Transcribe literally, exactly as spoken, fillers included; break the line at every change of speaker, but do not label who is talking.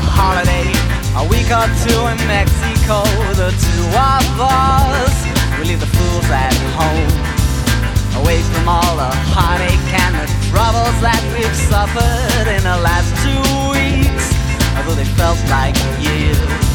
holiday, a week or two in Mexico. The two of us, we leave the fools at home, away from all the heartache and the troubles that we've suffered in the last two weeks, although they felt like years.